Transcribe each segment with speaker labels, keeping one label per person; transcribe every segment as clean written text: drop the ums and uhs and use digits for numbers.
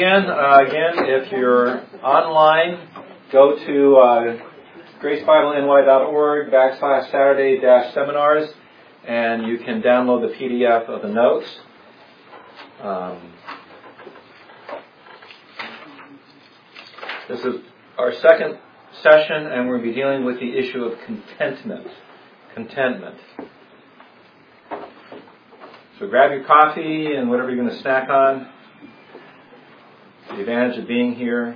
Speaker 1: Again, if you're online, go to gracebibleny.org/Saturday-seminars, and you can download the PDF of the notes. This is our second session, and we're going to be dealing with the issue of contentment. So grab your coffee and whatever you're going to snack on. The advantage of being here.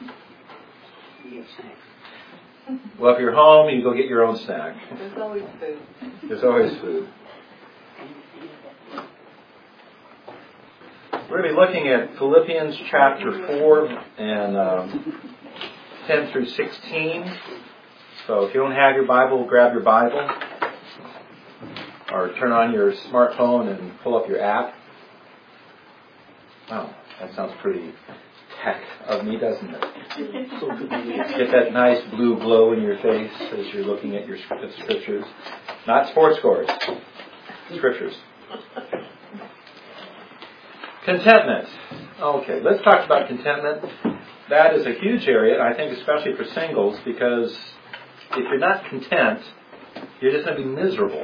Speaker 1: Well, if you're home, you go get your own snack.
Speaker 2: There's always food.
Speaker 1: There's always food. We're going to be looking at Philippians chapter 4 and 10 through 16. So if you don't have your Bible, grab your Bible. Or turn on your smartphone and pull up your app. Wow, that sounds pretty tech of me, doesn't it? Get that nice blue glow in your face as you're looking at your scriptures. Not sports scores. Scriptures. Contentment. Okay, let's talk about contentment. That is a huge area, I think, especially for singles, because if you're not content, you're just going to be miserable.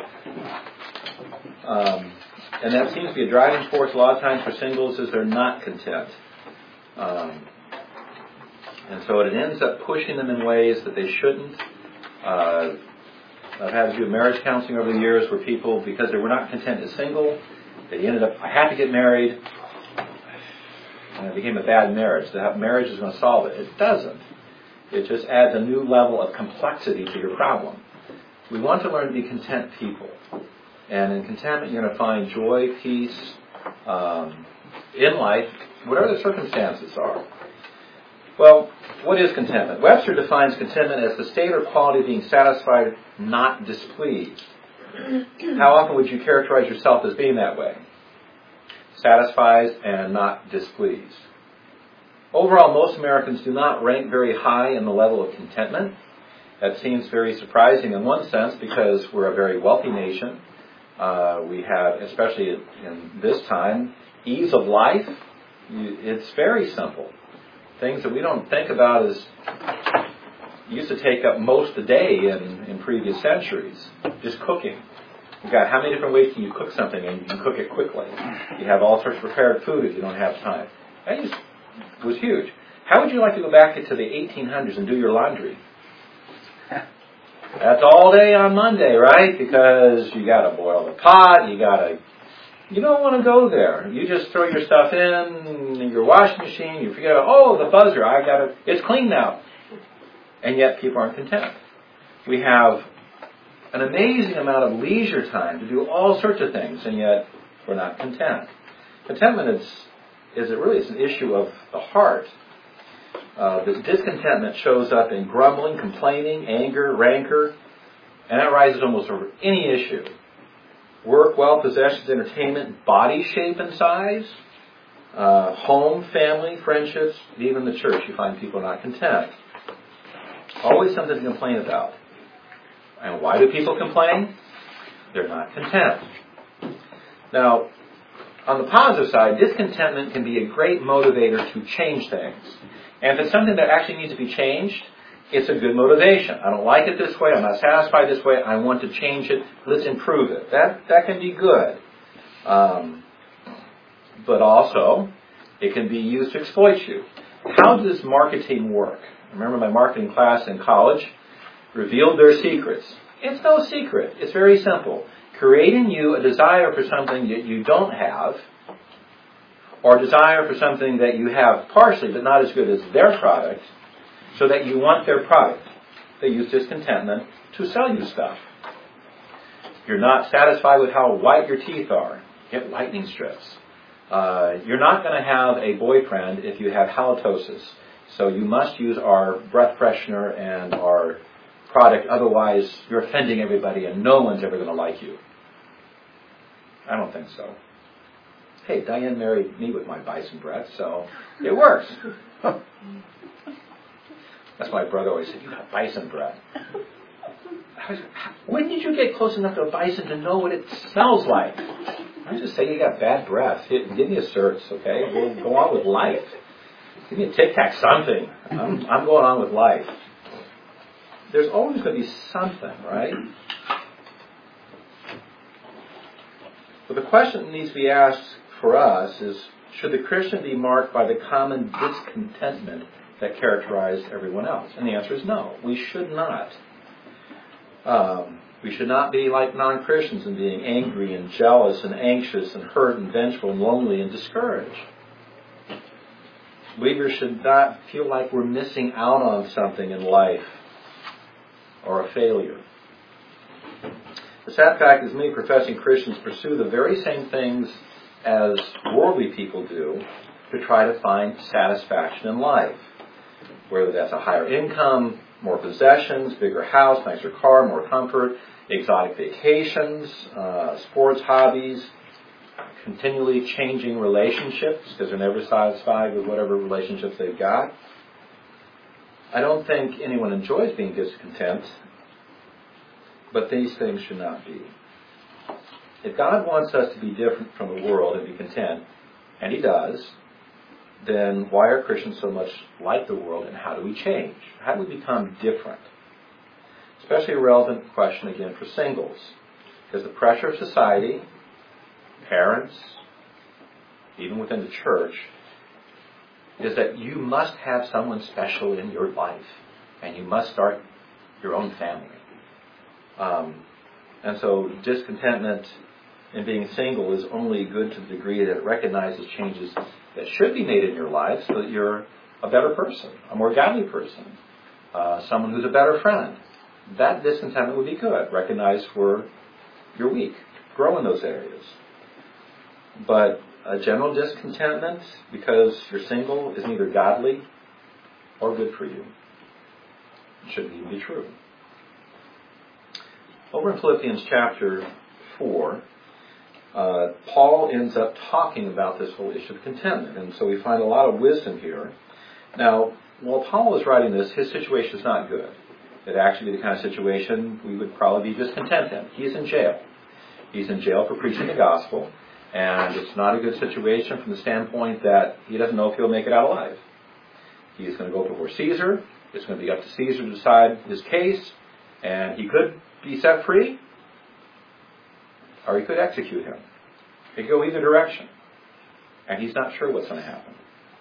Speaker 1: And that seems to be a driving force a lot of times for singles, is they're not content. And so it ends up pushing them in ways that they shouldn't. I've had to do marriage counseling over the years where people, because they were not content as single, they ended up, I had to get married, and it became a bad marriage. That marriage is going to solve it. It doesn't. It just adds a new level of complexity to your problem. We want to learn to be content people. And in contentment, you're going to find joy, peace, in life, whatever the circumstances are. Well, what is contentment? Webster defines contentment as the state or quality of being satisfied, not displeased. How often would you characterize yourself as being that way? Satisfied and not displeased. Overall, most Americans do not rank very high in the level of contentment. That seems very surprising in one sense because we're a very wealthy nation. We have, especially in this time, ease of life. It's very simple. Things that we don't think about as used to take up most of the day in previous centuries. Just cooking. You've got how many different ways can you cook something, and you can cook it quickly. You have all sorts of prepared food if you don't have time. That was huge. How would you like to go back into the 1800s and do your laundry? That's all day on Monday, right? Because you got to boil the pot, you don't want to go there. You just throw your stuff in your washing machine, you forget about, the buzzer, it's clean now. And yet people aren't content. We have an amazing amount of leisure time to do all sorts of things, and yet we're not content. Contentment is an issue of the heart. The discontentment shows up in grumbling, complaining, anger, rancor, and that arises almost over any issue. Work, wealth, possessions, entertainment, body shape and size, home, family, friendships, even the church. You find people not content. Always something to complain about. And why do people complain? They're not content. Now, on the positive side, discontentment can be a great motivator to change things. And if it's something that actually needs to be changed, it's a good motivation. I don't like it this way. I'm not satisfied this way. I want to change it. Let's improve it. That can be good. But also, it can be used to exploit you. How does marketing work? I remember my marketing class in college revealed their secrets. It's no secret. It's very simple. Create in you a desire for something that you don't have, or desire for something that you have partially but not as good as their product, so that you want their product. They use discontentment to sell you stuff. You're not satisfied with how white your teeth are. Get whitening strips. You're not going to have a boyfriend if you have halitosis. So you must use our breath freshener and our product, otherwise you're offending everybody and no one's ever going to like you. I don't think so. Hey, Diane married me with my bison breath, so it works. That's why my brother always said, you got bison breath. When did you get close enough to a bison to know what it smells like? I just say you got bad breath. Give me a certs, okay? We'll go on with life. Give me a Tic Tac, something. I'm going on with life. There's always going to be something, right? But the question that needs to be asked for us is, should the Christian be marked by the common discontentment that characterized everyone else? And the answer is no. We should not. We should not be like non-Christians in being angry and jealous and anxious and hurt and vengeful and lonely and discouraged. Believers should not feel like we're missing out on something in life or a failure. The sad fact is many professing Christians pursue the very same things as worldly people do to try to find satisfaction in life. Whether that's a higher income, more possessions, bigger house, nicer car, more comfort, exotic vacations, sports hobbies, continually changing relationships because they're never satisfied with whatever relationships they've got. I don't think anyone enjoys being discontent, but these things should not be. If God wants us to be different from the world and be content, and He does, then why are Christians so much like the world, and how do we change? How do we become different? Especially a relevant question again for singles, because the pressure of society, parents, even within the church, is that you must have someone special in your life, and you must start your own family. And so discontentment in being single is only good to the degree that it recognizes changes that should be made in your life so that you're a better person, a more godly person, someone who's a better friend. That discontentment would be good. Recognize where you're weak. Grow in those areas. But a general discontentment because you're single is neither godly or good for you. It shouldn't even be true. Over in Philippians chapter 4, Paul ends up talking about this whole issue of contentment. And so we find a lot of wisdom here. Now, while Paul was writing this, his situation is not good. It'd actually be the kind of situation we would probably be discontent in. He's in jail. He's in jail for preaching the gospel. And it's not a good situation from the standpoint that he doesn't know if he'll make it out alive. He's going to go before Caesar. It's going to be up to Caesar to decide his case. And he could be set free, or he could execute him. It could go either direction. And he's not sure what's going to happen.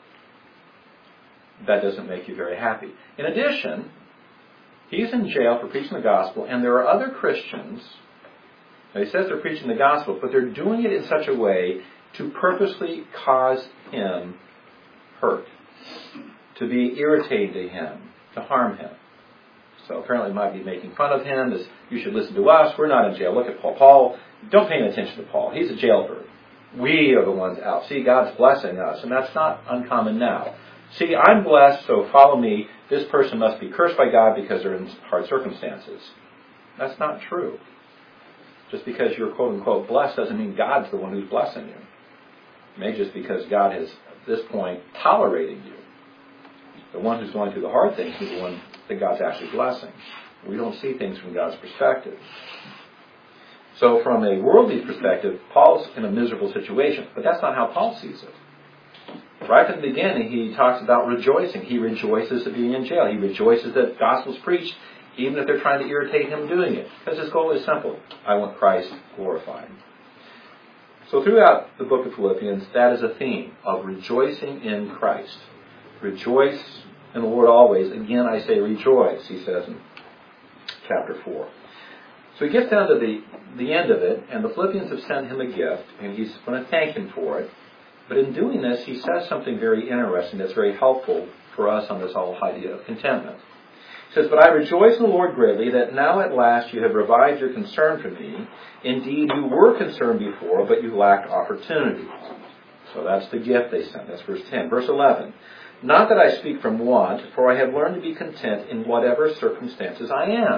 Speaker 1: That doesn't make you very happy. In addition, he's in jail for preaching the gospel, and there are other Christians. Now, he says they're preaching the gospel, but they're doing it in such a way to purposely cause him hurt, to be irritating to him, to harm him. So apparently it might be making fun of him, as you should listen to us. We're not in jail. Look at Paul. Paul, don't pay any attention to Paul. He's a jailbird. We are the ones out. See, God's blessing us, and that's not uncommon now. See, I'm blessed, so follow me. This person must be cursed by God because they're in hard circumstances. That's not true. Just because you're quote-unquote blessed doesn't mean God's the one who's blessing you. It may just because God has, at this point, tolerated you. The one who's going through the hard things is the one that God's actually blessing. We don't see things from God's perspective. So from a worldly perspective, Paul's in a miserable situation, but that's not how Paul sees it. Right from the beginning, he talks about rejoicing. He rejoices at being in jail. He rejoices that the gospel's preached, even if they're trying to irritate him doing it. Because his goal is simple. I want Christ glorified. So throughout the book of Philippians, that is a theme of rejoicing in Christ. Rejoice in the Lord always. Again, I say rejoice, he says in chapter 4. So he gets down to the end of it, and the Philippians have sent him a gift, and he's going to thank him for it. But in doing this, he says something very interesting that's very helpful for us on this whole idea of contentment. He says, "But I rejoice in the Lord greatly that now at last you have revived your concern for me. Indeed, you were concerned before, but you lacked opportunity." So that's the gift they sent. That's verse 10. Verse 11. "Not that I speak from want, for I have learned to be content in whatever circumstances I am."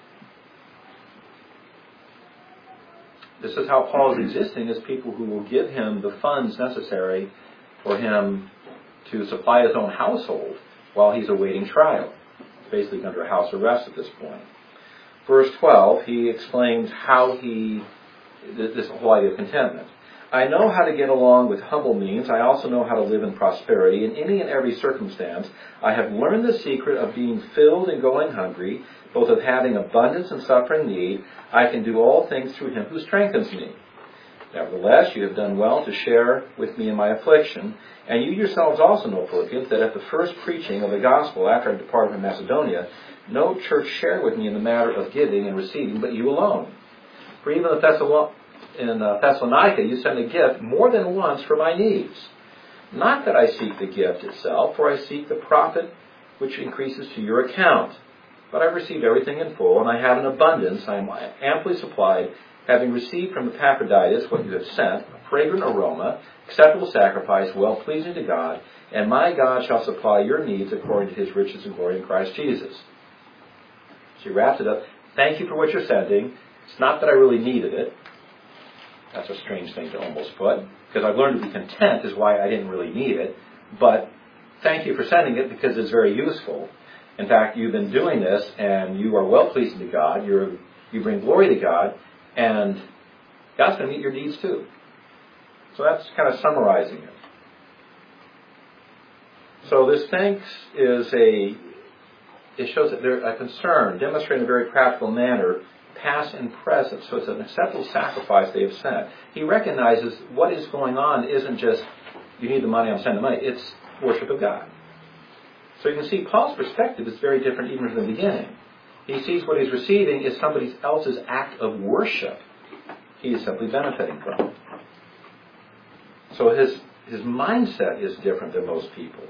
Speaker 1: This is how Paul is existing, as people who will give him the funds necessary for him to supply his own household while he's awaiting trial. He's basically under house arrest at this point. Verse 12, he explains how this whole idea of contentment. I know how to get along with humble means. I also know how to live in prosperity. In any and every circumstance, I have learned the secret of being filled and going hungry, both of having abundance and suffering need. I can do all things through him who strengthens me. Nevertheless, you have done well to share with me in my affliction, and you yourselves also know, Philippians, that at the first preaching of the gospel after I departed from Macedonia, no church shared with me in the matter of giving and receiving, but you alone. For even in Thessalonica, you sent a gift more than once for my needs. Not that I seek the gift itself, for I seek the profit which increases to your account. But I've received everything in full, and I have an abundance. I am amply supplied, having received from Epaphroditus what you have sent, a fragrant aroma, acceptable sacrifice, well-pleasing to God, and my God shall supply your needs according to his riches and glory in Christ Jesus. She wraps it up. Thank you for what you're sending. It's not that I really needed it. That's a strange thing to almost put, because I've learned to be content is why I didn't really need it. But thank you for sending it because it's very useful. In fact, you've been doing this, and you are well-pleasing to God. You bring glory to God, and God's going to meet your needs too. So that's kind of summarizing it. So this thanks it shows that they're a concern, demonstrated in a very practical manner, past and present. So it's an acceptable sacrifice they have sent. He recognizes what is going on isn't just, you need the money, I'm sending the money. It's worship of God. So you can see Paul's perspective is very different even from the beginning. He sees what he's receiving is somebody else's act of worship he is simply benefiting from. So his mindset is different than most people.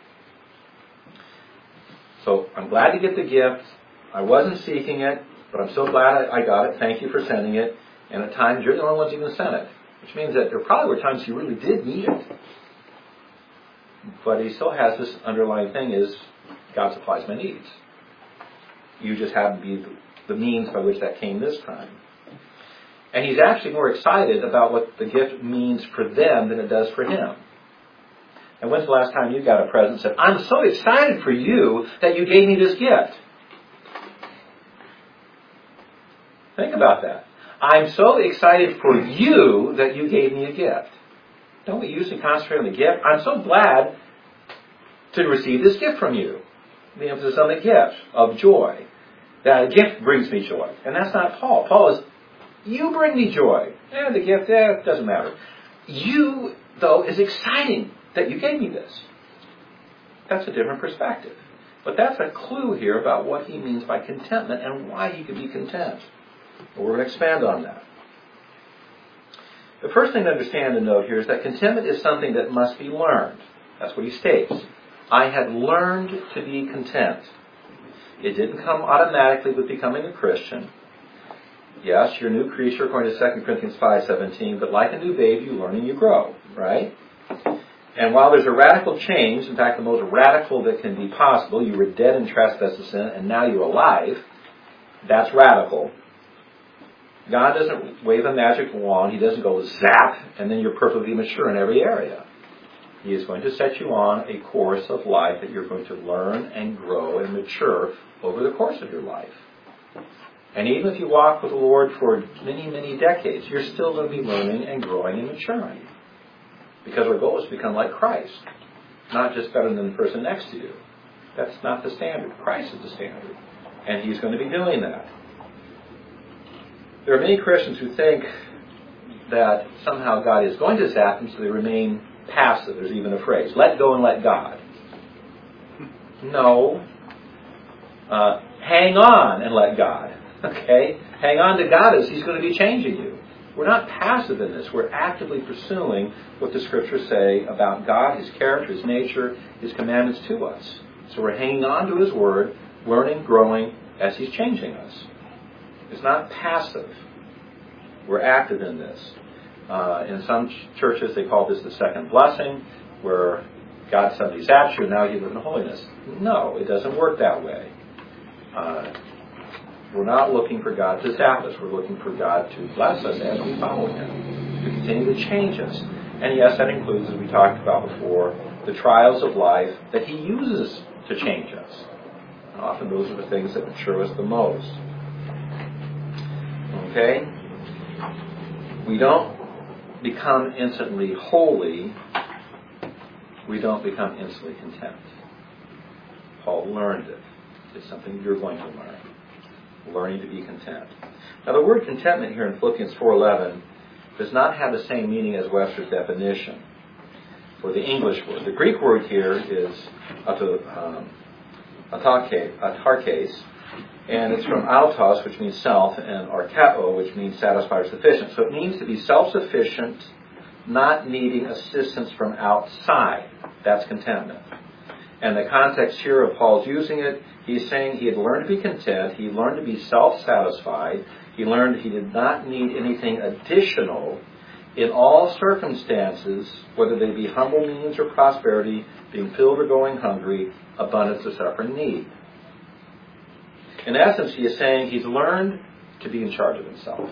Speaker 1: So I'm glad to get the gift. I wasn't seeking it, but I'm so glad I got it. Thank you for sending it. And at times, you're the only ones who even sent it. Which means that there probably were times you really did need it. But he still has this underlying thing is, God supplies my needs. You just happen to be the means by which that came this time. And he's actually more excited about what the gift means for them than it does for him. And when's the last time you got a present and said, I'm so excited for you that you gave me this gift? Think about that. I'm so excited for you that you gave me a gift. Don't we usually concentrate on the gift? I'm so glad to receive this gift from you. The emphasis on the gift of joy. That a gift brings me joy. And that's not Paul. Paul is, you bring me joy. The gift, it doesn't matter. You, though, is exciting that you gave me this. That's a different perspective. But that's a clue here about what he means by contentment and why he could be content. We're going to expand on that. The first thing to understand and note here is that contentment is something that must be learned. That's what he states. I had learned to be content. It didn't come automatically with becoming a Christian. Yes, you're a new creature according to 2 Corinthians 5:17, but like a new babe, you learn and you grow, right? And while there's a radical change, in fact, the most radical that can be possible, you were dead in trespasses and sin, and now you're alive, that's radical. God doesn't wave a magic wand. He doesn't go zap, and then you're perfectly mature in every area. He is going to set you on a course of life that you're going to learn and grow and mature over the course of your life. And even if you walk with the Lord for many, many decades, you're still going to be learning and growing and maturing. Because our goal is to become like Christ, not just better than the person next to you. That's not the standard. Christ is the standard. And He's going to be doing that. There are many Christians who think that somehow God is going to zap them, so they remain passive. There's even a phrase, let go and let God. No. Hang on and let God. Okay? Hang on to God as He's going to be changing you. We're not passive in this. We're actively pursuing what the Scriptures say about God, His character, His nature, His commandments to us. So we're hanging on to His Word, learning, growing as He's changing us. It's not passive. We're active in this. In some churches, they call this the second blessing, where God suddenly zaps you and now you live in holiness. No, it doesn't work that way. We're not looking for God to zap us. We're looking for God to bless us as we follow Him, to continue to change us. And yes, that includes, as we talked about before, the trials of life that He uses to change us. And often those are the things that mature us the most. Okay? We don't become instantly holy, we don't become instantly content. Paul learned it. It's something you're going to learn. Learning to be content. Now the word contentment here in Philippians 4:11 does not have the same meaning as Webster's definition for the English word. The Greek word here is autarkes, and it's from autos, which means self, and arkeo, which means satisfied or sufficient. So it means to be self-sufficient, not needing assistance from outside. That's contentment. And the context here of Paul's using it, he's saying he had learned to be content, he learned to be self-satisfied, he learned he did not need anything additional in all circumstances, whether they be humble means or prosperity, being filled or going hungry, abundance or suffering need. In essence, he is saying he's learned to be in charge of himself.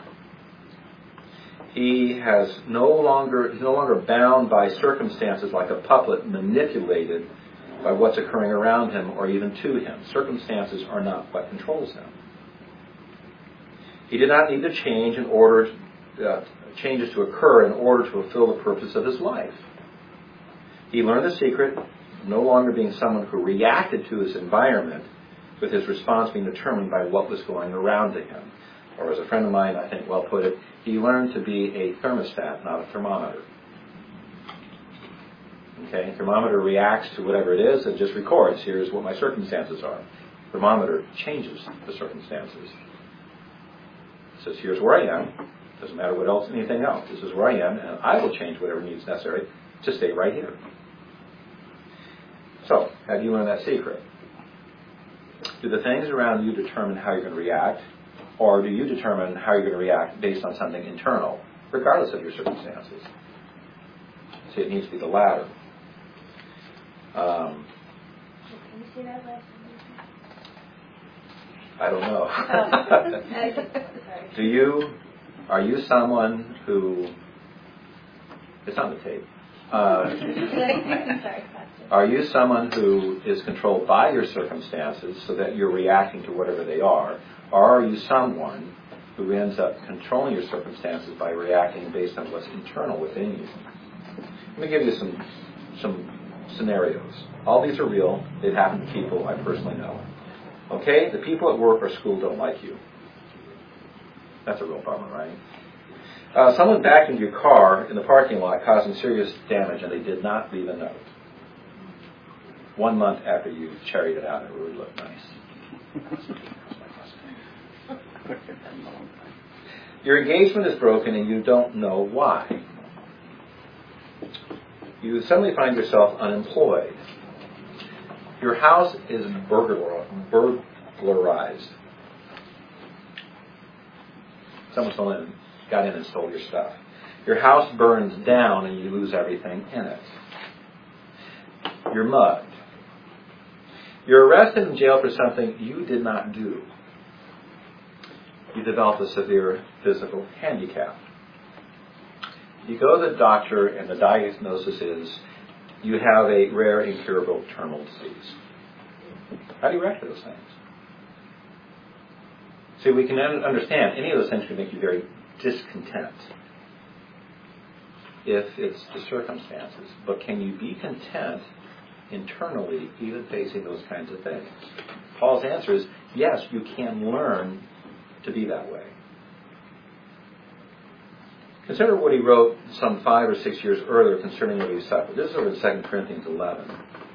Speaker 1: He's no longer bound by circumstances like a puppet manipulated by what's occurring around him or even to him. Circumstances are not what controls him. He did not need to change changes to occur in order to fulfill the purpose of his life. He learned the secret, no longer being someone who reacted to his environment, with his response being determined by what was going around to him. Or as a friend of mine, I think well put it, he learned to be a thermostat, not a thermometer. Okay, thermometer reacts to whatever it is and just records, here's what my circumstances are. Thermometer changes the circumstances. It says, here's where I am. Doesn't matter what else, anything else. This is where I am, and I will change whatever needs necessary to stay right here. So, how do you learn that secret? Do the things around you determine how you're going to react, or do you determine how you're going to react based on something internal, regardless of your circumstances? See, it needs to be the latter.
Speaker 2: Can you see that last one?
Speaker 1: I don't know.
Speaker 2: Sorry.
Speaker 1: Are you someone who, it's on the tape.
Speaker 2: Sorry.
Speaker 1: Are you someone who is controlled by your circumstances so that you're reacting to whatever they are? Or are you someone who ends up controlling your circumstances by reacting based on what's internal within you? Let me give you some scenarios. All these are real. They've happened to people I personally know. Okay? The people at work or school don't like you. That's a real bummer, right? Someone backed into your car in the parking lot causing serious damage and they did not leave a note. 1 month after you cherried it out, it really looked nice. Your engagement is broken and you don't know why. You suddenly find yourself unemployed. Your house is burglarized. Someone got in and stole your stuff. Your house burns down and you lose everything in it. You're mugged. You're arrested and jailed for something you did not do. You develop a severe physical handicap. You go to the doctor and the diagnosis is you have a rare incurable terminal disease. How do you react to those things? See, we can understand any of those things can make you very discontent if it's the circumstances. But can you be content internally even facing those kinds of things? Paul's answer is yes, you can learn to be that way. Consider what he wrote some 5 or 6 years earlier concerning what he suffered. This is over in 2 Corinthians 11.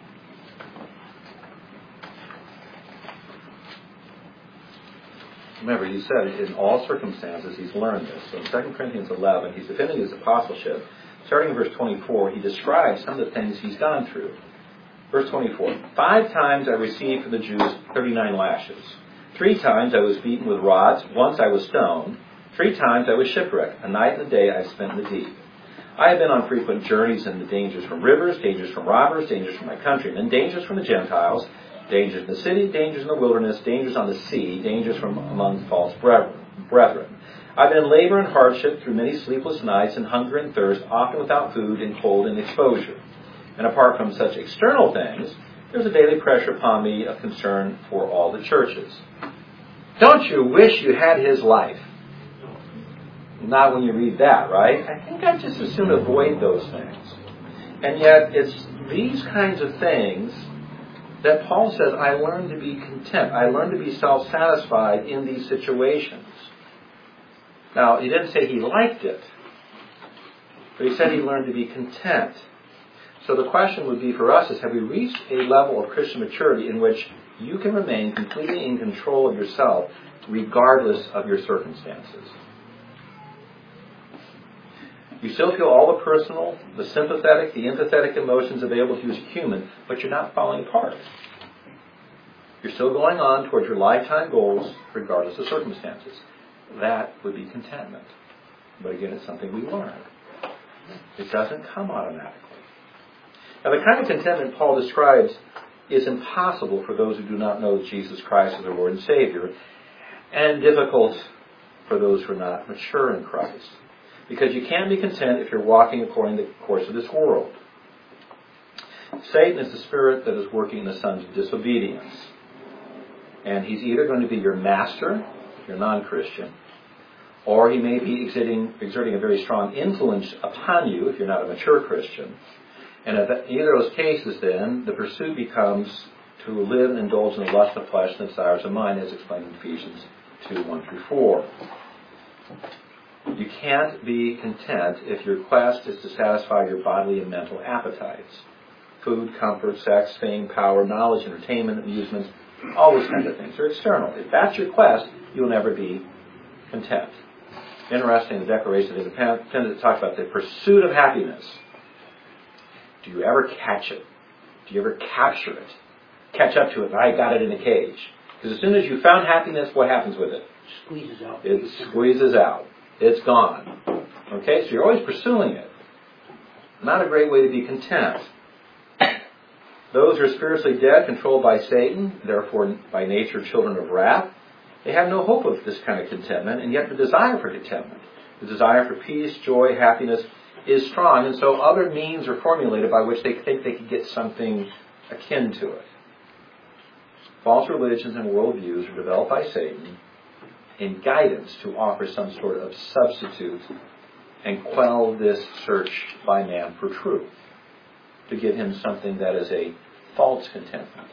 Speaker 1: Remember, he said in all circumstances he's learned this. So in 2 Corinthians 11, he's defending his apostleship. Starting in verse 24, he describes some of the things he's gone through. Verse 24, 5 times I received from the Jews 39 lashes. 3 times I was beaten with rods. Once I was stoned. 3 times I was shipwrecked. A night and a day I spent in the deep. I have been on frequent journeys in the dangers from rivers, dangers from robbers, dangers from my countrymen, dangers from the Gentiles, dangers in the city, dangers in the wilderness, dangers on the sea, dangers from among false brethren. I've been in labor and hardship through many sleepless nights and hunger and thirst, often without food and cold and exposure. And apart from such external things, there's a daily pressure upon me of concern for all the churches. Don't you wish you had his life? not when you read that, right? I think I'd just as soon avoid those things. And yet, it's these kinds of things that Paul says, I learned to be content. I learned to be self-satisfied in these situations. Now, he didn't say he liked it, but he said he learned to be content. So the question would be for us is, have we reached a level of Christian maturity in which you can remain completely in control of yourself regardless of your circumstances? You still feel all the personal, the sympathetic, the empathetic emotions available to you as a human, but you're not falling apart. You're still going on towards your lifetime goals regardless of circumstances. That would be contentment. But again, it's something we learn. It doesn't come automatically. Now, the kind of contentment Paul describes is impossible for those who do not know Jesus Christ as their Lord and Savior, and difficult for those who are not mature in Christ. Because you can't be content if you're walking according to the course of this world. Satan is the spirit that is working in the sons of disobedience. And he's either going to be your master, if you're non-Christian, or he may be exerting a very strong influence upon you, if you're not a mature Christian. And in either of those cases, then, the pursuit becomes to live and indulge in the lust of flesh and the desires of mind, as explained in Ephesians 2:1-4. You can't be content if your quest is to satisfy your bodily and mental appetites. Food, comfort, sex, fame, power, knowledge, entertainment, amusement, all those kinds of things are external. If that's your quest, you'll never be content. Interesting, the Declaration of Independence talks about the pursuit of happiness. Do you ever catch it? Do you ever capture it? Catch up to it, I got it in a cage. Because as soon as you found happiness, what happens with it?
Speaker 3: Squeezes out.
Speaker 1: It squeezes out. It's gone. Okay, so you're always pursuing it. Not a great way to be content. Those who are spiritually dead, controlled by Satan, therefore by nature children of wrath, they have no hope of this kind of contentment, and yet the desire for contentment, the desire for peace, joy, happiness is strong, and so other means are formulated by which they think they can get something akin to it. False religions and worldviews are developed by Satan in guidance to offer some sort of substitute and quell this search by man for truth, to give him something that is a false contentment.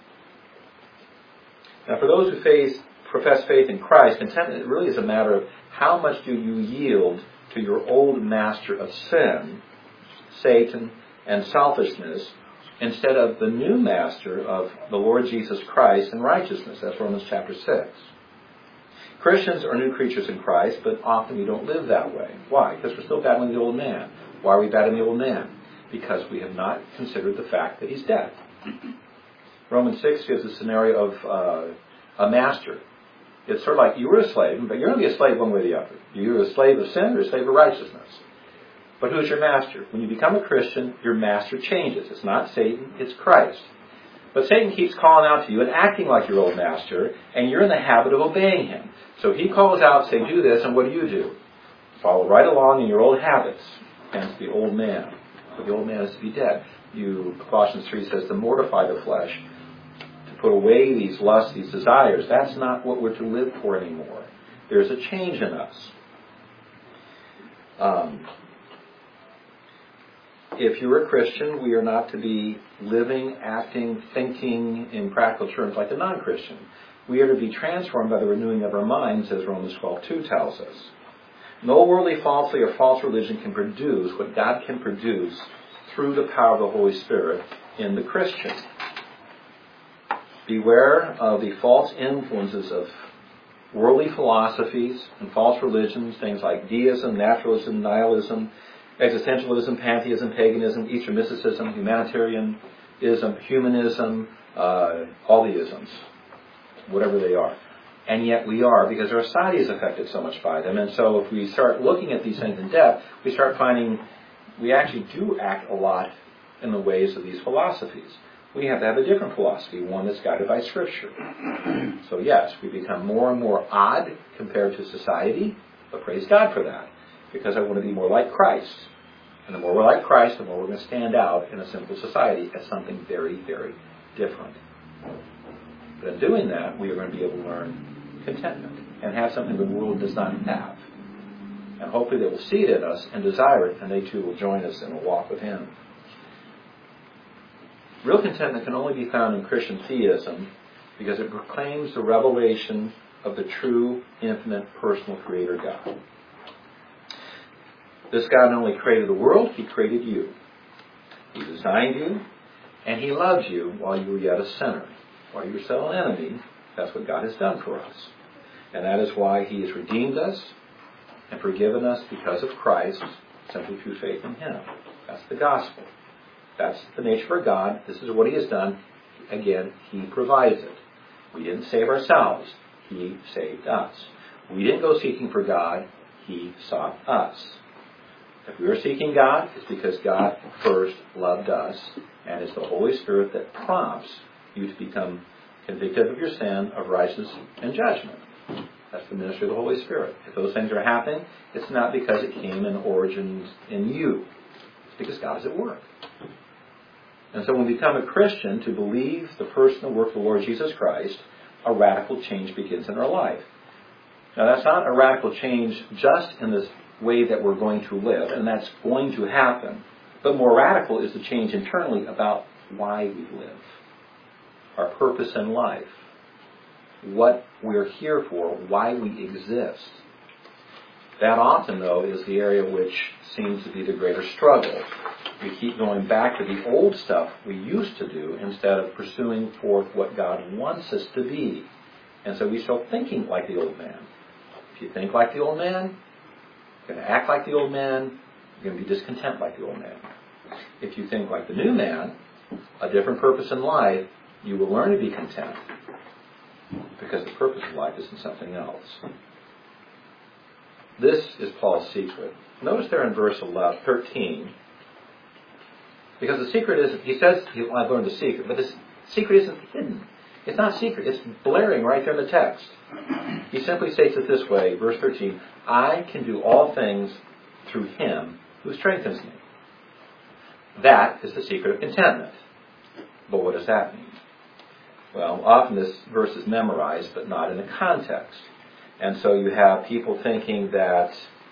Speaker 1: Now, for those who profess faith in Christ, contentment really is a matter of how much do you yield to your old master of sin, Satan, and selfishness, instead of the new master of the Lord Jesus Christ and righteousness. That's Romans chapter 6. Christians are new creatures in Christ, but often we don't live that way. Why? Because we're still battling the old man. Why are we battling the old man? Because we have not considered the fact that he's dead. Romans 6 gives a scenario of a master. It's sort of like you were a slave, but you're going to be a slave one way or the other. You're a slave of sin or a slave of righteousness. But who's your master? When you become a Christian, your master changes. It's not Satan, it's Christ. But Satan keeps calling out to you and acting like your old master, and you're in the habit of obeying him. So he calls out, say, do this, and what do? Follow right along in your old habits. Hence the old man. So the old man is to be dead. Colossians 3 says to mortify the flesh, to put away these lusts, these desires. That's not what we're to live for anymore. There's a change in us. If you're a Christian, we are not to be living, acting, thinking in practical terms like a non-Christian. We are to be transformed by the renewing of our minds, as Romans 12:2 tells us. No worldly falsity or false religion can produce what God can produce through the power of the Holy Spirit in the Christian. Beware of the false influences of worldly philosophies and false religions, things like deism, naturalism, nihilism, existentialism, pantheism, paganism, Eastern mysticism, humanitarianism, humanism, all the isms, whatever they are. And yet we are, because our society is affected so much by them. And so if we start looking at these things in depth, we start finding we actually do act a lot in the ways of these philosophies. We have to have a different philosophy, one that's guided by Scripture. So yes, we become more and more odd compared to society, but praise God for that, because I want to be more like Christ. And the more we're like Christ, the more we're going to stand out in a simple society as something very, very different. But in doing that, we are going to be able to learn contentment and have something the world does not have. And hopefully they will see it in us and desire it, and they too will join us in a walk with Him. Real contentment can only be found in Christian theism because it proclaims the revelation of the true, infinite, personal Creator God. This God not only created the world, He created you. He designed you, and He loves you while you were yet a sinner. While you were still an enemy, that's what God has done for us. And that is why He has redeemed us and forgiven us because of Christ, simply through faith in Him. That's the gospel. That's the nature of God. This is what He has done. Again, He provides it. We didn't save ourselves. He saved us. We didn't go seeking for God. He sought us. If we are seeking God, it's because God first loved us, and it's the Holy Spirit that prompts you to become convicted of your sin, of righteousness, and judgment. That's the ministry of the Holy Spirit. If those things are happening, it's not because it came in origins in you. It's because God is at work. And so when we become a Christian to believe the person and work of the Lord Jesus Christ, a radical change begins in our life. Now that's not a radical change just in this way that we're going to live, and that's going to happen. But more radical is the change internally about why we live, our purpose in life, what we're here for, why we exist. That often, though, is the area which seems to be the greater struggle. We keep going back to the old stuff we used to do instead of pursuing forth what God wants us to be. And so we start thinking like the old man. If you think like the old man, you're going to act like the old man, you're going to be discontent like the old man. If you think like the new man, a different purpose in life, you will learn to be content. Because the purpose of life is in something else. This is Paul's secret. Notice there in verse 13, because the secret is, he says, I've learned the secret, but this secret isn't hidden. It's not secret. It's blaring right there in the text. He simply states it this way, verse 13, I can do all things through Him who strengthens me. That is the secret of contentment. But what does that mean? Well, often this verse is memorized, but not in the context. And so you have people thinking that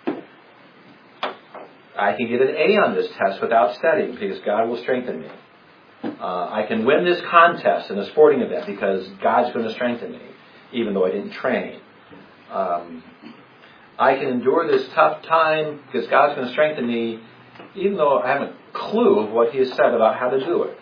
Speaker 1: I can get an A on this test without studying because God will strengthen me. I can win this contest in a sporting event because God's going to strengthen me, even though I didn't train. I can endure this tough time because God's going to strengthen me, even though I haven't a clue of what He has said about how to do it.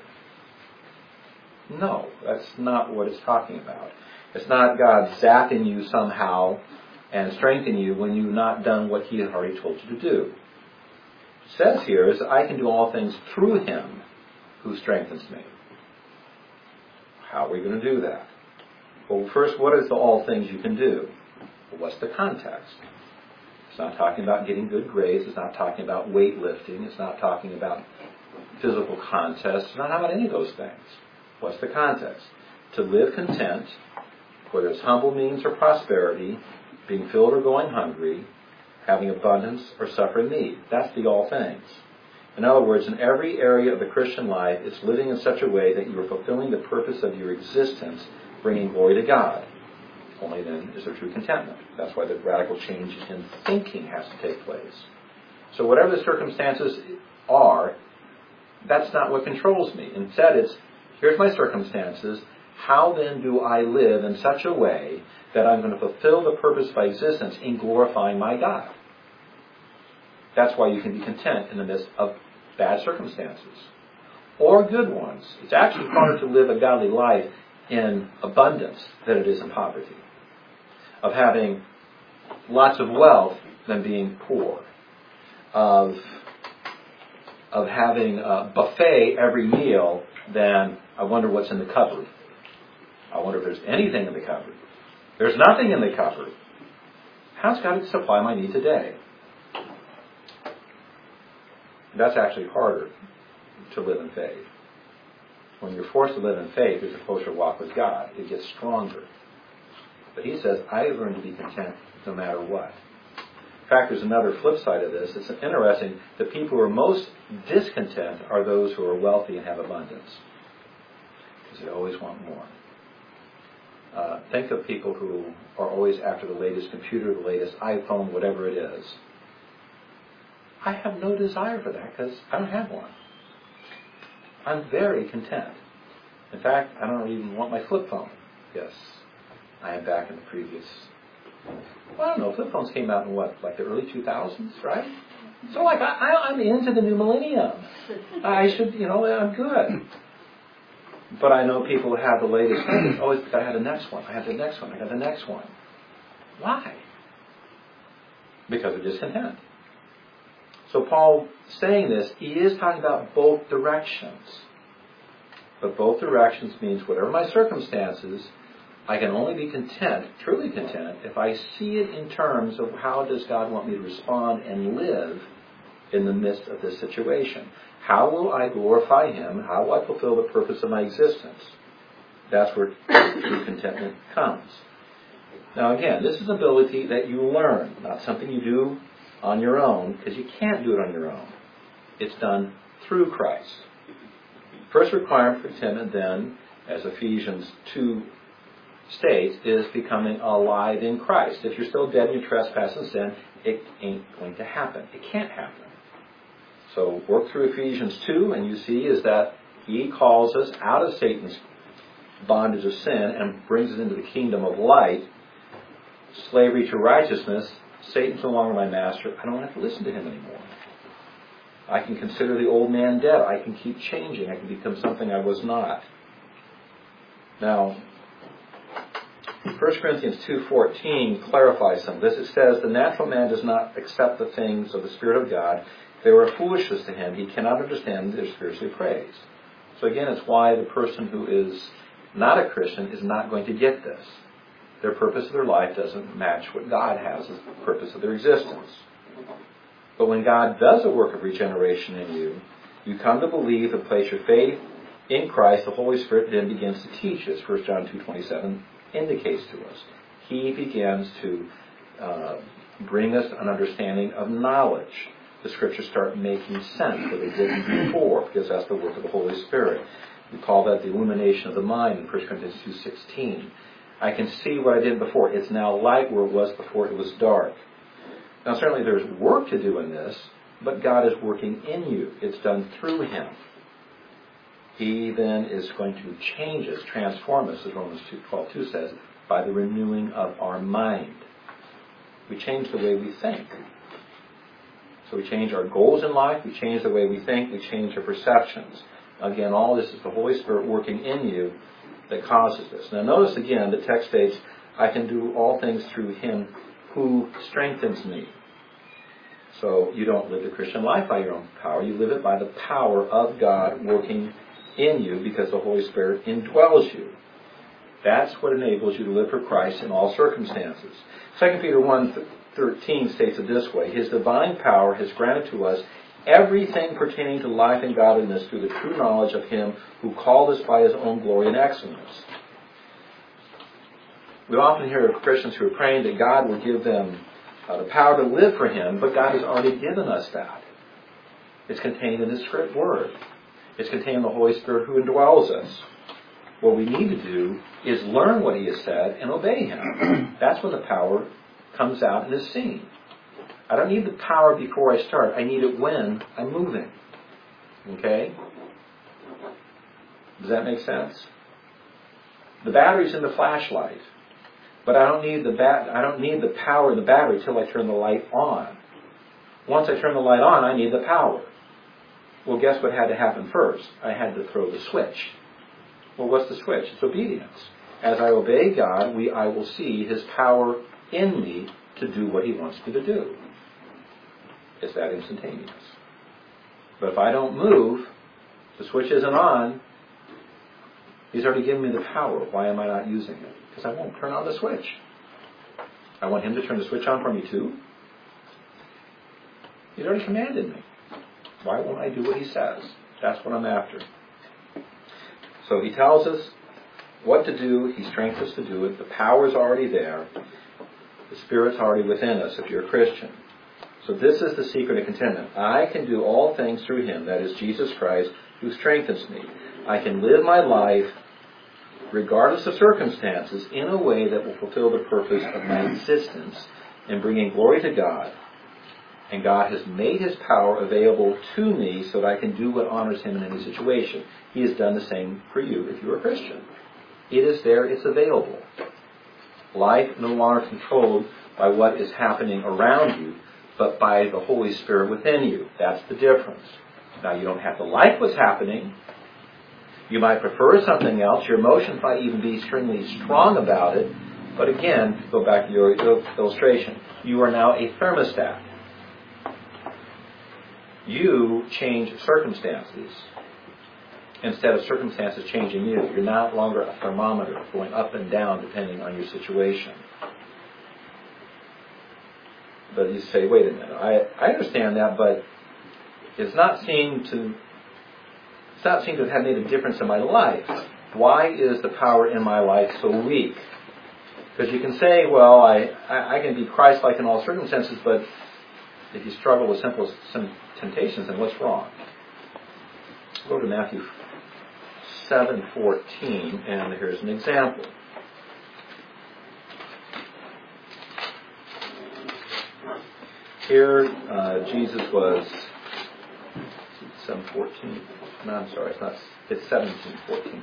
Speaker 1: No, that's not what it's talking about. It's not God zapping you somehow and strengthening you when you've not done what He has already told you to do. It says here is, I can do all things through Him who strengthens me. How are we going to do that? Well, first, what is the all things you can do? Well, what's the context? It's not talking about getting good grades. It's not talking about weightlifting. It's not talking about physical contests. It's not about any of those things. What's the context? To live content, whether it's humble means or prosperity, being filled or going hungry, having abundance or suffering need. That's the all things. In other words, in every area of the Christian life, it's living in such a way that you are fulfilling the purpose of your existence, bringing glory to God. Only then is there true contentment. That's why the radical change in thinking has to take place. So whatever the circumstances are, that's not what controls me. Instead, it's, here's my circumstances. How then do I live in such a way that I'm going to fulfill the purpose of my existence in glorifying my God? That's why you can be content in the midst of bad circumstances or good ones. It's actually harder to live a godly life in abundance than it is in poverty. Of having lots of wealth than being poor. Of having a buffet every meal than I wonder what's in the cupboard. I wonder if there's anything in the cupboard. There's nothing in the cupboard. How's God to supply my need today? That's actually harder to live in faith. When you're forced to live in faith, there's a closer walk with God. It gets stronger. But he says, I have learned to be content no matter what. In fact, there's another flip side of this. It's interesting. The people who are most discontent are those who are wealthy and have abundance. Because they always want more. Think of people who are always after the latest computer, the latest iPhone, whatever it is. I have no desire for that because I don't have one. I'm very content. In fact, I don't even want my flip phone. Yes, I am back in the previous. Well, I don't know. Flip phones came out in what, like the early 2000s, right? So like I'm into the new millennium. I should, I'm good. But I know people who have the latest thing. Oh, I had the next one. I had the next one. I got the next one. Why? Because they're discontent. So Paul saying this, he is talking about both directions. But both directions means whatever my circumstances, I can only be content, truly content, if I see it in terms of how does God want me to respond and live in the midst of this situation. How will I glorify Him? How will I fulfill the purpose of my existence? That's where true contentment comes. Now again, this is an ability that you learn, not something you do on your own, because you can't do it on your own. It's done through Christ. First requirement for contentment then, as Ephesians 2 states, is becoming alive in Christ. If you're still dead in your trespass and sin, it ain't going to happen. It can't happen. So work through Ephesians 2, and you see is that He calls us out of Satan's bondage of sin and brings us into the kingdom of light, slavery to righteousness. Satan's no longer my master. I don't have to listen to him anymore. I can consider the old man dead. I can keep changing. I can become something I was not. Now, 1 Corinthians 2:14 clarifies some of this. It says, the natural man does not accept the things of the Spirit of God. They are foolishness to him. He cannot understand their spiritually praised. So again, it's why the person who is not a Christian is not going to get this. Their purpose of their life doesn't match what God has as the purpose of their existence. But when God does a work of regeneration in you, you come to believe and place your faith in Christ. The Holy Spirit then begins to teach us. 1 John 2:27 indicates to us. He begins to bring us an understanding of knowledge. The Scriptures start making sense where they didn't before, because that's the work of the Holy Spirit. We call that the illumination of the mind in 1 Corinthians 2:16. I can see what I did before. It's now light where it was before it was dark. Now certainly there's work to do in this, but God is working in you. It's done through Him. He then is going to change us, transform us, as Romans 12:2 says, by the renewing of our mind. We change the way we think. So we change our goals in life, we change the way we think, we change our perceptions. Again, all this is the Holy Spirit working in you that causes this. Now notice again, the text states, I can do all things through Him who strengthens me. So you don't live the Christian life by your own power. You live it by the power of God working in you because the Holy Spirit indwells you. That's what enables you to live for Christ in all circumstances. 2 Peter 1:13 states it this way, His divine power has granted to us everything pertaining to life and godliness through the true knowledge of Him who called us by His own glory and excellence. We often hear of Christians who are praying that God will give them the power to live for Him, but God has already given us that. It's contained in His script word. It's contained in the Holy Spirit who indwells us. What we need to do is learn what He has said and obey Him. That's when the power comes out and is seen. I don't need the power before I start. I need it when I'm moving. Okay? Does that make sense? The battery's in the flashlight, but I don't need the power in the battery till I turn the light on. Once I turn the light on, I need the power. Well, guess what had to happen first? I had to throw the switch. Well, what's the switch? It's obedience. As I obey God, I will see His power in me to do what He wants me to do. It's that instantaneous. But if I don't move, the switch isn't on, He's already given me the power. Why am I not using it? Because I won't turn on the switch. I want Him to turn the switch on for me too. He's already commanded me. Why won't I do what He says? That's what I'm after. So He tells us what to do. He strengthens us to do it. The power's already there. The Spirit's already within us if you're a Christian. So this is the secret of contentment. I can do all things through Him, that is Jesus Christ, who strengthens me. I can live my life, regardless of circumstances, in a way that will fulfill the purpose of my existence in bringing glory to God. And God has made His power available to me so that I can do what honors Him in any situation. He has done the same for you if you're a Christian. It is there, it's available. Life no longer controlled by what is happening around you, but by the Holy Spirit within you. That's the difference. Now, you don't have to like what's happening. You might prefer something else. Your emotions might even be extremely strong about it. But again, to go back to your illustration, you are now a thermostat. You change circumstances instead of circumstances changing you. You're not longer a thermometer going up and down depending on your situation. But you say, wait a minute, I understand that, but it's not seemed to have made a difference in my life. Why is the power in my life so weak? Because you can say, well, I can be Christ-like in all circumstances, but if you struggle with some temptations, then what's wrong? Go to Matthew 7:14, and here's an example. Here, Jesus was 7:14. No, I'm sorry, it's not. It's 17:14.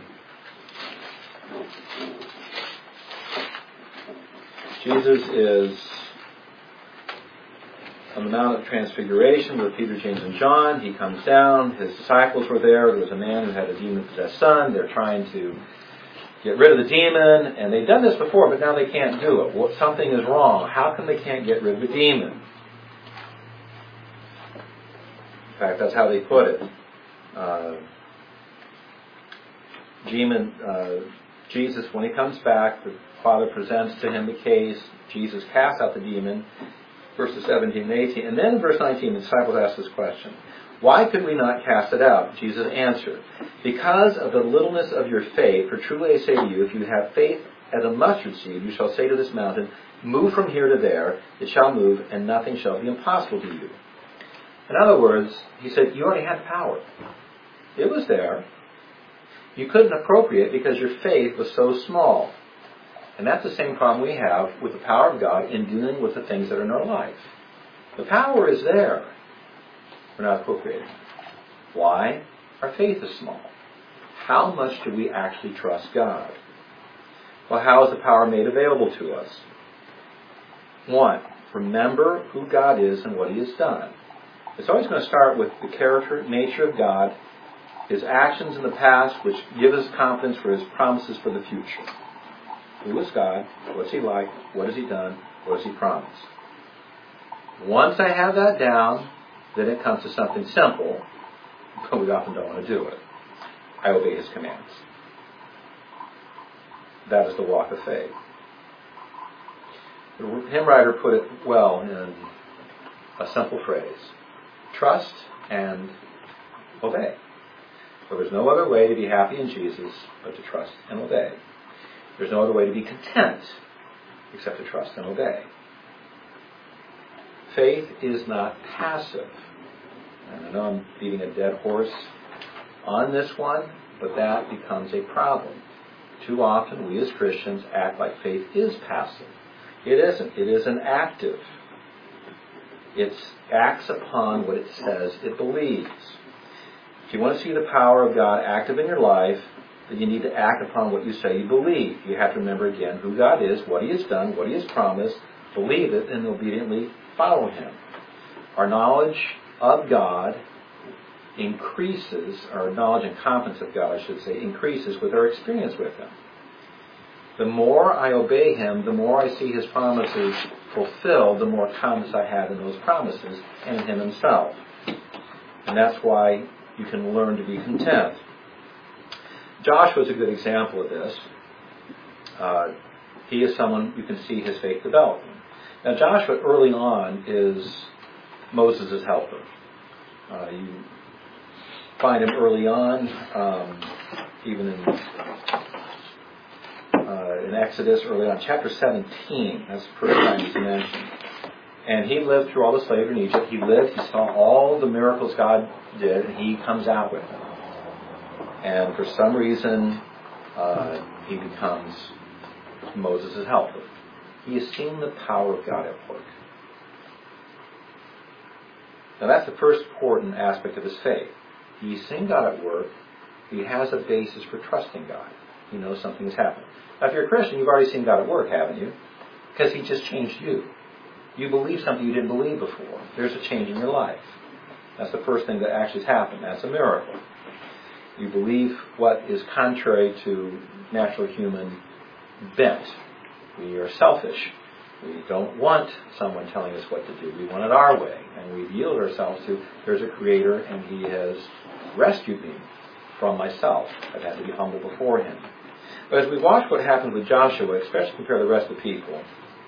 Speaker 1: Jesus is on the Mount of Transfiguration with Peter, James, and John. He comes down. His disciples were there. There was a man who had a demon-possessed son. They're trying to get rid of the demon, and they've done this before, but now they can't do it. Something is wrong. How come they can't get rid of the demon? In fact, that's how they put it. Jesus, when he comes back, the Father presents to him the case. Jesus casts out the demon, verses 17 and 18. And then in verse 19, the disciples ask this question: why could we not cast it out? Jesus answered, because of the littleness of your faith, for truly I say to you, if you have faith as a mustard seed, you shall say to this mountain, move from here to there, it shall move, and nothing shall be impossible to you. In other words, he said, you already had power. It was there. You couldn't appropriate because your faith was so small. And that's the same problem we have with the power of God in dealing with the things that are in our life. The power is there. We're not appropriating. Why? Our faith is small. How much do we actually trust God? Well, how is the power made available to us? 1, remember who God is and what He has done. It's always going to start with the character, nature of God, His actions in the past, which give us confidence for His promises for the future. Who is God? What's He like? What has He done? What has He promised? Once I have that down, then it comes to something simple, but we often don't want to do it. I obey His commands. That is the walk of faith. The hymn writer put it well in a simple phrase: trust and obey. For there's no other way to be happy in Jesus but to trust and obey. There's no other way to be content except to trust and obey. Faith is not passive. And I know I'm beating a dead horse on this one, but that becomes a problem. Too often we as Christians act like faith is passive. It isn't. It is an active. It acts upon what it says it believes. If you want to see the power of God active in your life, then you need to act upon what you say you believe. You have to remember again who God is, what He has done, what He has promised, believe it, and obediently follow Him. Our knowledge of God increases, our knowledge and confidence of God, I should say, increases with our experience with Him. The more I obey Him, the more I see His promises fulfilled, the more confidence I have in those promises and in Him Himself. And that's why you can learn to be content. Joshua is a good example of this. He is someone you can see his faith developing. Now Joshua early on is Moses' helper. You find him early on, even in Exodus, early on, chapter 17. That's the first time he's mentioned. And he lived through all the slavery in Egypt. He saw all the miracles God did, and he comes out with them. And for some reason, he becomes Moses' helper. He has seen the power of God at work. Now that's the first important aspect of his faith. He's seen God at work. He has a basis for trusting God. He knows something has happened. Now if you're a Christian, you've already seen God at work, haven't you? Because He just changed you. You believe something you didn't believe before. There's a change in your life. That's the first thing that actually has happened. That's a miracle. You believe what is contrary to natural human bent. We are selfish. We don't want someone telling us what to do. We want it our way. And we've yielded ourselves to, there's a Creator, and He has rescued me from myself. I've had to be humble before Him. But as we watch what happened with Joshua, especially compared to the rest of the people,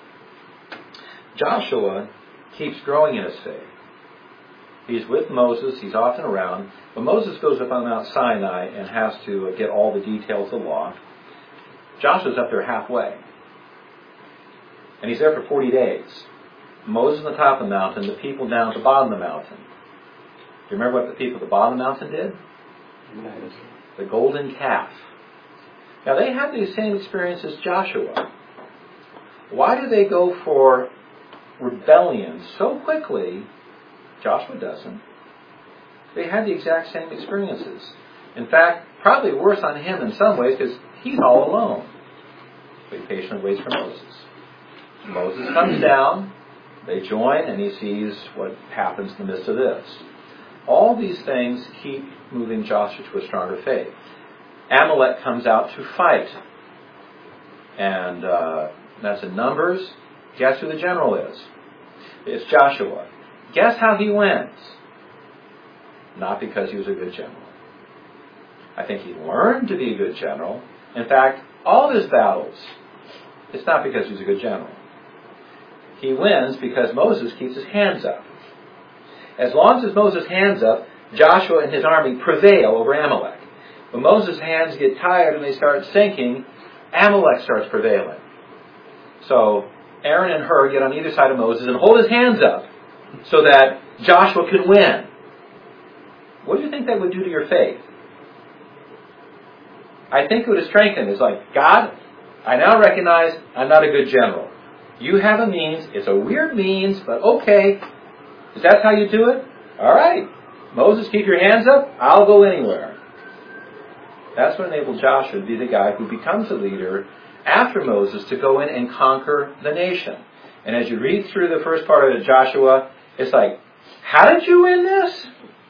Speaker 1: Joshua keeps growing in his faith. He's with Moses. He's often around. When Moses goes up on Mount Sinai and has to get all the details of the law, Joshua's up there halfway. And he's there for 40 days. Moses on the top of the mountain, the people down at the bottom of the mountain. Do you remember what the people at the bottom of the mountain did? The golden calf. Now they had the same experience as Joshua. Why do they go for rebellion so quickly? Joshua doesn't. They had the exact same experiences. In fact, probably worse on him in some ways because he's all alone. But he patiently waits for Moses. Moses comes down, they join, and he sees what happens in the midst of this. All these things keep moving Joshua to a stronger faith. Amalek comes out to fight. And that's in Numbers. Guess who the general is? It's Joshua. Guess how he wins? Not because he was a good general. I think he learned to be a good general. In fact, all of his battles, it's not because he was a good general. He wins because Moses keeps his hands up. As long as Moses' hands up, Joshua and his army prevail over Amalek. When Moses' hands get tired and they start sinking, Amalek starts prevailing. So Aaron and Hur get on either side of Moses and hold his hands up so that Joshua can win. What do you think that would do to your faith? I think it would have strengthened. It's like, God, I now recognize I'm not a good general. You have a means. It's a weird means, but okay. Is that how you do it? All right. Moses, keep your hands up. I'll go anywhere. That's what enabled Joshua to be the guy who becomes a leader after Moses to go in and conquer the nation. And as you read through the first part of Joshua, it's like, how did you win this?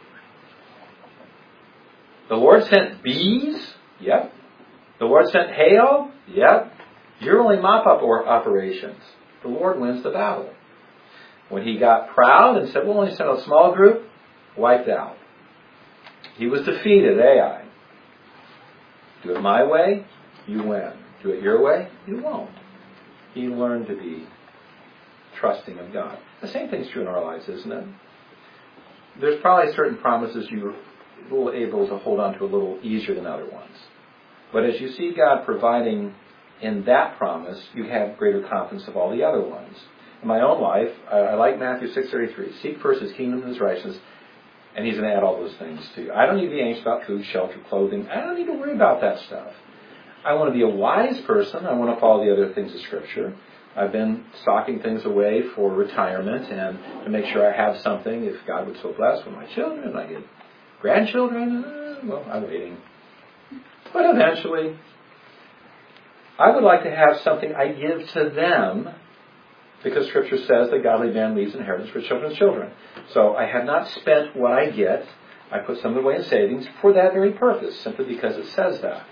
Speaker 1: The Lord sent bees? Yep. The Lord sent hail? Yep. You're only mop-up operations. The Lord wins the battle. When he got proud and said, we'll only send a small group, wiped out. He was defeated, Ai. Do it my way, you win. Do it your way, you won't. He learned to be trusting of God. The same thing's true in our lives, isn't it? There's probably certain promises you're able to hold on to a little easier than other ones. But as you see God providing in that promise, you have greater confidence of all the other ones. In my own life, I like Matthew 6:33. Seek first His kingdom and His righteousness, and He's going to add all those things to you. I don't need to be anxious about food, shelter, clothing. I don't need to worry about that stuff. I want to be a wise person. I want to follow the other things of Scripture. I've been stocking things away for retirement and to make sure I have something if God would so bless with my children and I get grandchildren. Well, I'm waiting. But eventually, I would like to have something I give to them because Scripture says that godly man leaves inheritance for children's children. So I have not spent what I get. I put some of it away in savings for that very purpose, simply because it says that.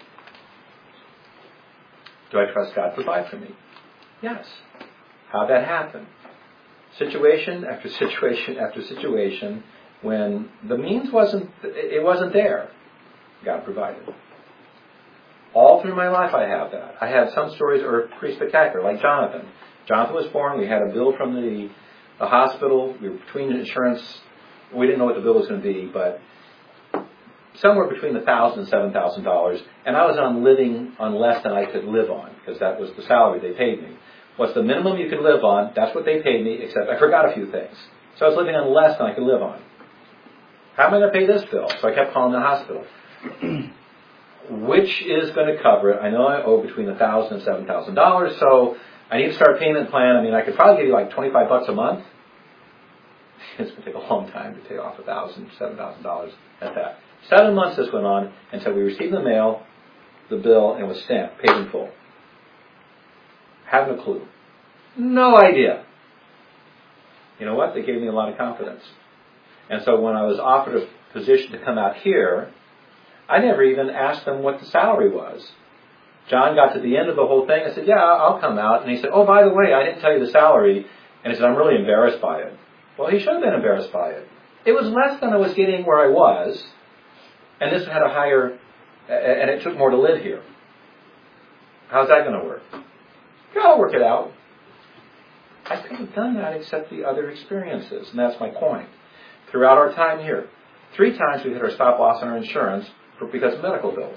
Speaker 1: Do I trust God to provide for me? Yes. How'd that happen? Situation after situation after situation, when the means wasn't there, God provided. All through my life I have that. I have some stories that are pretty spectacular, like Jonathan. Jonathan was born, we had a bill from the hospital, we were between insurance, we didn't know what the bill was going to be, but somewhere between $1,000 and $7,000, and I was living on less than I could live on, because that was the salary they paid me. What's the minimum you can live on? That's what they paid me, except I forgot a few things. So I was living on less than I could live on. How am I going to pay this bill? So I kept calling the hospital. Which is going to cover it? I know I owe between $1,000 and $7,000, so I need to start a payment plan. I mean, I could probably give you like $25 a month. It's going to take a long time to pay off $7,000 at that. 7 months this went on until we received in the mail the bill and it was stamped, paid in full. Haven't a clue. No idea. You know what? They gave me a lot of confidence. And so when I was offered a position to come out here, I never even asked them what the salary was. John got to the end of the whole thing. I said, yeah, I'll come out. And he said, oh, by the way, I didn't tell you the salary. And he said, I'm really embarrassed by it. Well, he should have been embarrassed by it. It was less than I was getting where I was. And this had a higher, and it took more to live here. How's that going to work? God will work it out. I could have done that except the other experiences. And that's my point. Throughout our time here, 3 times we hit our stop loss on our insurance because of medical bills.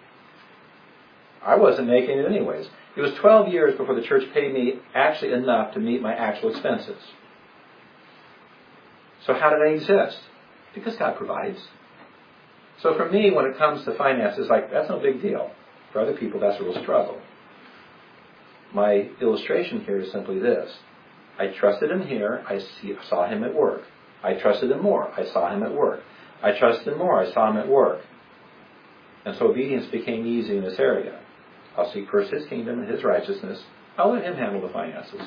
Speaker 1: I wasn't making it anyways. It was 12 years before the church paid me actually enough to meet my actual expenses. So how did I exist? Because God provides. So for me, when it comes to finances, that's no big deal. For other people, that's a real struggle. My illustration here is simply this. I trusted Him here. I saw Him at work. I trusted Him more. I saw Him at work. I trusted Him more. I saw Him at work. And so obedience became easy in this area. I'll seek first His kingdom and His righteousness. I'll let Him handle the finances.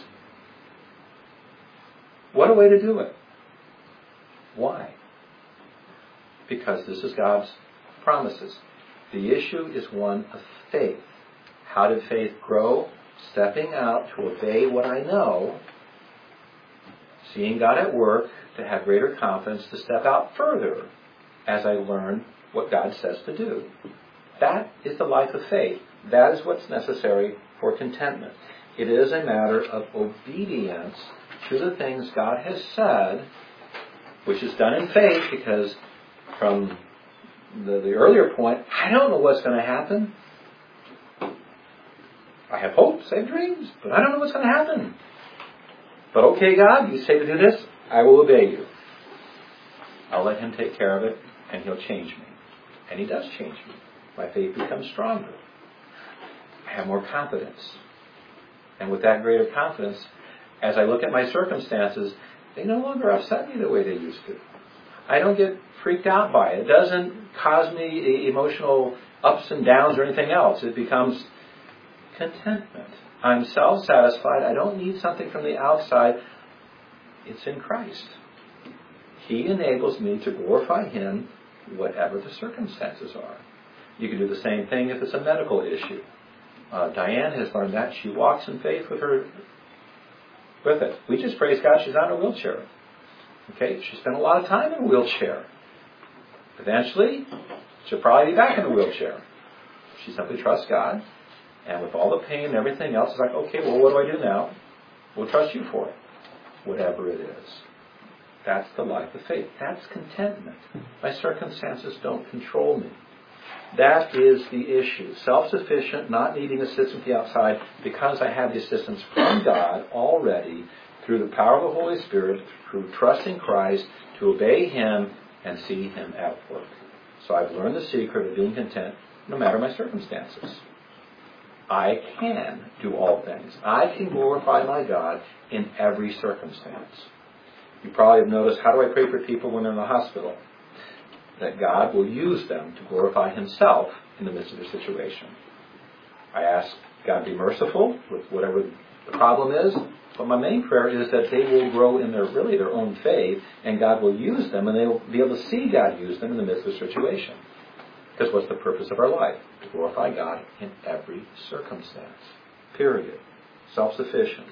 Speaker 1: What a way to do it. Why? Because this is God's promises. The issue is one of faith. How did faith grow? Stepping out to obey what I know, seeing God at work, to have greater confidence, to step out further as I learn what God says to do. That is the life of faith. That is what's necessary for contentment. It is a matter of obedience to the things God has said, which is done in faith, because from the earlier point, I don't know what's going to happen. I have hopes, I have dreams, but I don't know what's going to happen. But okay, God, you say to do this, I will obey you. I'll let Him take care of it, and He'll change me. And He does change me. My faith becomes stronger. I have more confidence. And with that greater confidence, as I look at my circumstances, they no longer upset me the way they used to. I don't get freaked out by it. It doesn't cause me emotional ups and downs or anything else. It becomes contentment. I'm self-satisfied. I don't need something from the outside. It's in Christ. He enables me to glorify Him whatever the circumstances are. You can do the same thing if it's a medical issue. Diane has learned that. She walks in faith with it. We just praise God she's not in a wheelchair. Okay? She spent a lot of time in a wheelchair. Eventually, she'll probably be back in a wheelchair. She simply trusts God. And with all the pain and everything else, it's like, okay, well, what do I do now? We'll trust you for it. Whatever it is. That's the life of faith. That's contentment. My circumstances don't control me. That is the issue. Self-sufficient, not needing assistance from the outside, because I have the assistance from God already through the power of the Holy Spirit, through trusting Christ, to obey Him and see Him at work. So I've learned the secret of being content no matter my circumstances. I can do all things. I can glorify my God in every circumstance. You probably have noticed, how do I pray for people when they're in the hospital? That God will use them to glorify Himself in the midst of their situation. I ask God to be merciful with whatever the problem is, but my main prayer is that they will grow in their own faith, and God will use them, and they will be able to see God use them in the midst of the situation. Because what's the purpose of our life? To glorify God in every circumstance. Period. Self-sufficient.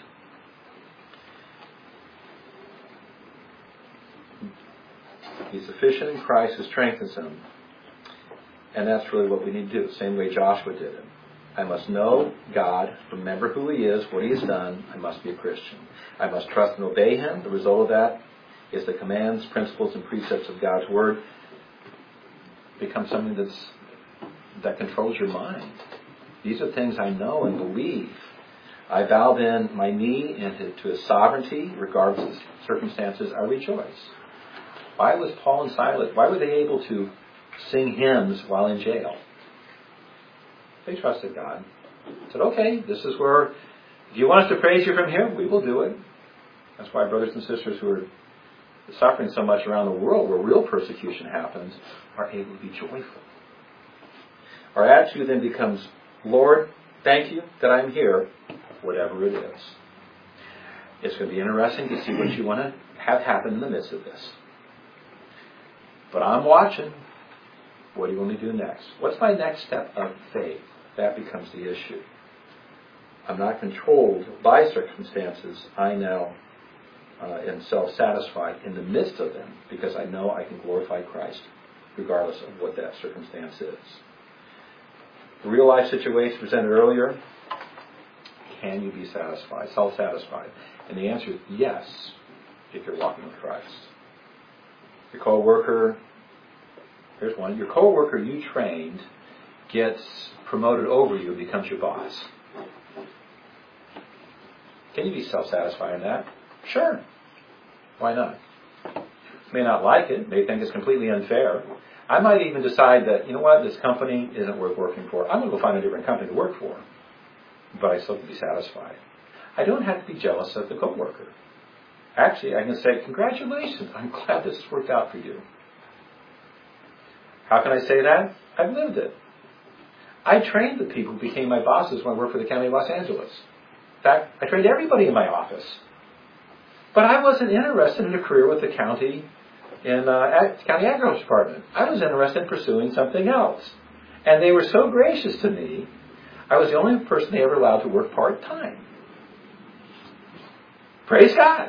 Speaker 1: He's sufficient in Christ who strengthens him. And that's really what we need to do. Same way Joshua did it. I must know God, remember who He is, what He has done. I must be a Christian. I must trust and obey Him. The result of that is the commands, principles, and precepts of God's Word become something that controls your mind. These are things I know and believe. I bow then my knee to His sovereignty, regardless of circumstances. I rejoice. Why was Paul and Silas, why were they able to sing hymns while in jail? They trusted God. Said, okay, this is where, if you want us to praise you from here, we will do it. That's why brothers and sisters who are suffering so much around the world where real persecution happens, are able to be joyful. Our attitude then becomes, Lord, thank you that I'm here, whatever it is. It's going to be interesting to see what you want to have happen in the midst of this. But I'm watching. What do you want me to do next? What's my next step of faith? That becomes the issue. I'm not controlled by circumstances. I now am self-satisfied in the midst of them because I know I can glorify Christ regardless of what that circumstance is. The real life situation presented earlier, can you be satisfied, self-satisfied? And the answer is yes, if you're walking with Christ. Your co-worker, here's one, your co-worker you trained gets promoted over you and becomes your boss. Can you be self-satisfied in that? Sure. Why not? May not like it, may think it's completely unfair. I might even decide that, you know what, this company isn't worth working for. I'm going to go find a different company to work for. But I still can be satisfied. I don't have to be jealous of the co-worker. Actually, I can say, congratulations, I'm glad this worked out for you. How can I say that? I've lived it. I trained the people who became my bosses when I worked for the County of Los Angeles. In fact, I trained everybody in my office. But I wasn't interested in a career with the county in County Agriculture Department. I was interested in pursuing something else. And they were so gracious to me, I was the only person they ever allowed to work part-time. Praise God.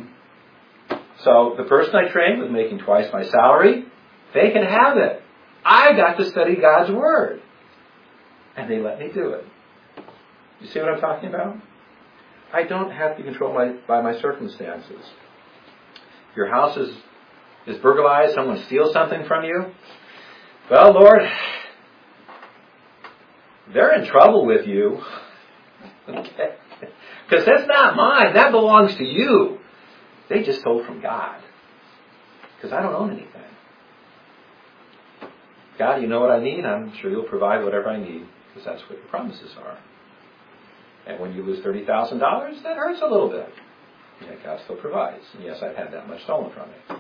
Speaker 1: So the person I trained was making twice my salary. They can have it. I got to study God's Word. And they let me do it. You see what I'm talking about? I don't have to be controlled by my circumstances. Your house is burglarized, someone steals something from you. Well, Lord, they're in trouble with you. Okay? Because that's not mine. That belongs to you. They just stole from God. Because I don't own anything. God, you know what I need. I'm sure you'll provide whatever I need. Because that's what your promises are. And when you lose $30,000, that hurts a little bit. Yet God still provides. And yes, I've had that much stolen from me.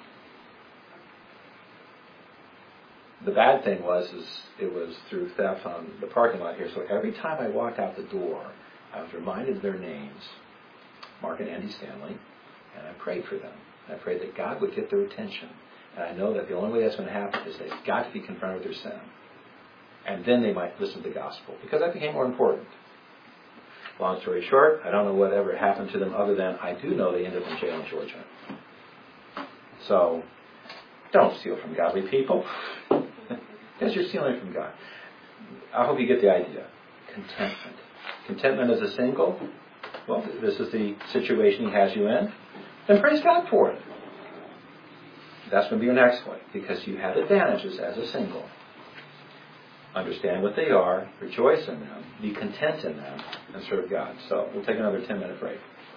Speaker 1: The bad thing was it was through theft on the parking lot here. So every time I walked out the door, I was reminded of their names, Mark and Andy Stanley, and I prayed for them. I prayed that God would get their attention. And I know that the only way that's going to happen is they've got to be confronted with their sin. And then they might listen to the gospel. Because that became more important. Long story short, I don't know whatever happened to them other than I do know they ended up in jail in Georgia. So, don't steal from godly people. Because you're stealing from God. I hope you get the idea. Contentment. Contentment as a single. Well, this is the situation He has you in. Then praise God for it. That's going to be your next one. Because you have advantages as a single. Understand what they are. Rejoice in them. Be content in them. And serve God. So we'll take another 10-minute break.